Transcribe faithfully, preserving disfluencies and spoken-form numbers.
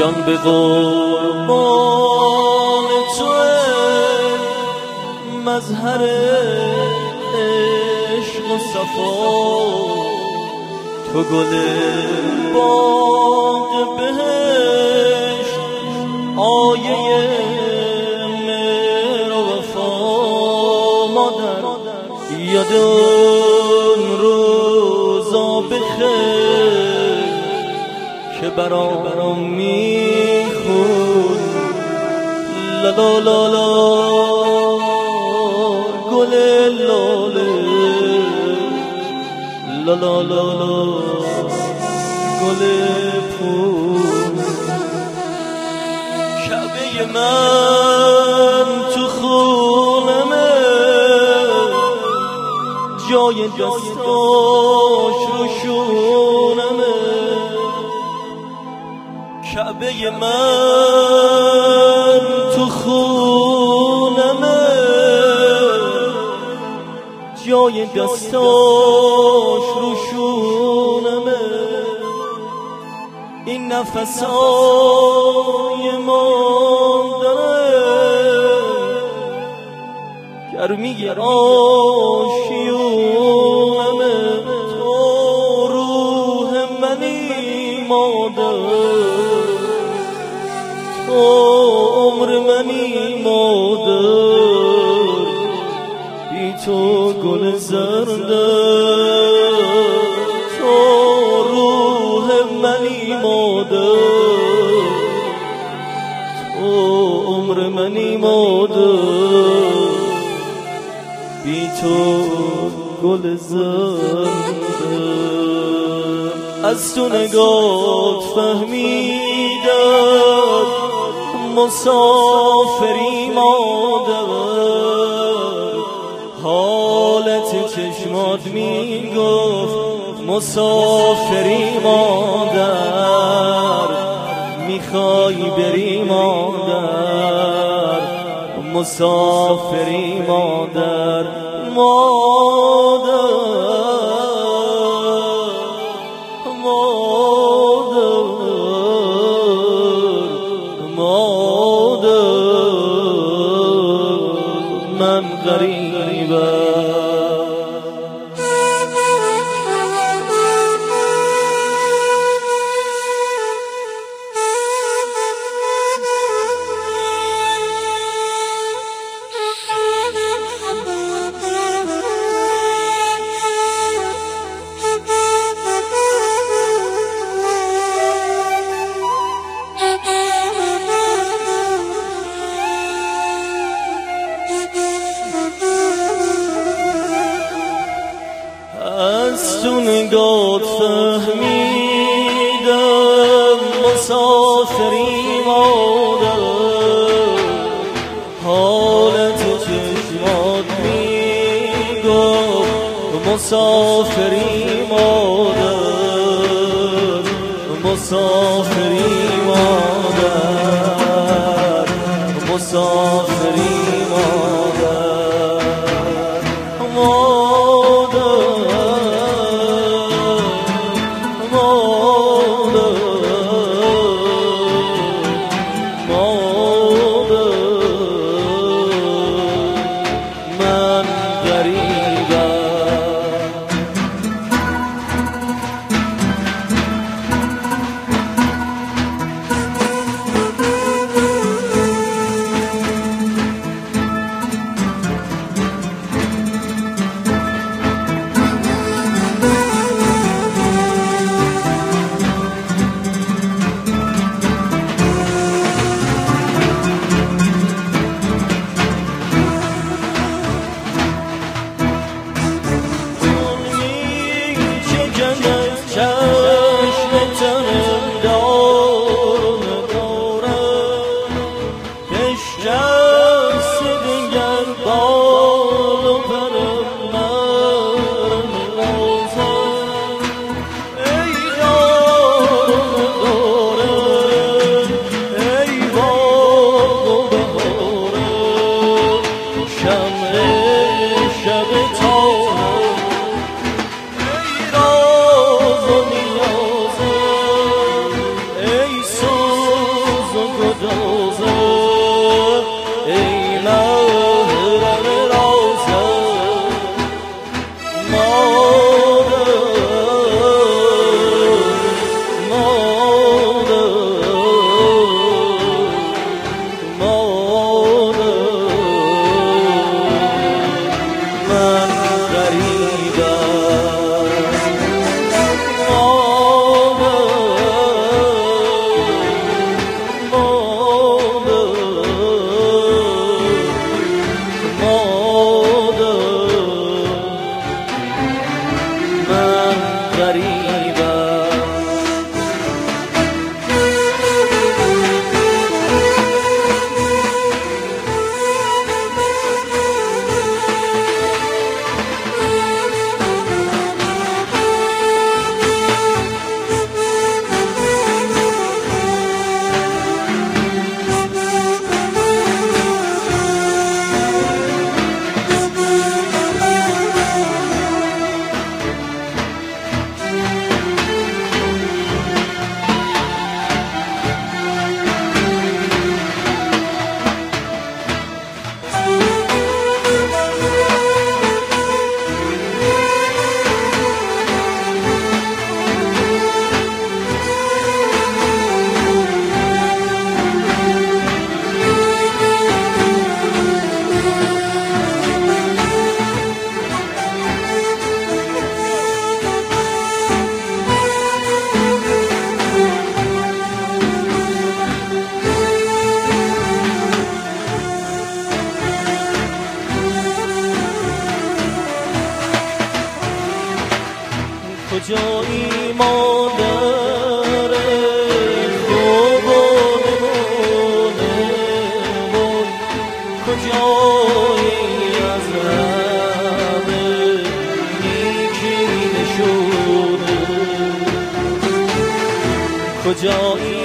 جان به قربان تو مظهر عشق و صفا تو گل باغ بهشت آیه مهر و وفا مادر یاد اون روزا بخیر که برام میخون لا لا لا لا گل لاله لا لا لا لا گل پول کعبه من تو خونمه جای دستاش رو شونمه کعبه من تو خونمه جای دستاش رو شونمه این نفسای ماندنه گرمی آشیونمه تو روح منی مادر تو عمر منی مادر بی تو گل زرده تو روح منی مادر تو عمر منی مادر بی تو گل زرده از تو نگات فهمیدم مسافری مادر حالت چشمات میگفت مسافری مادر میخوای بری مادر مسافری مادر مادر مادر مادر من غریبم از تو نگات فهمیدم مسافری مادر حالت چشمات میگفت مسافری مادر مسافری مادر مسافری مادر مادر کجایی مادر خوب و نمونمون، کجایی از همه نیکی نشونه، کجایی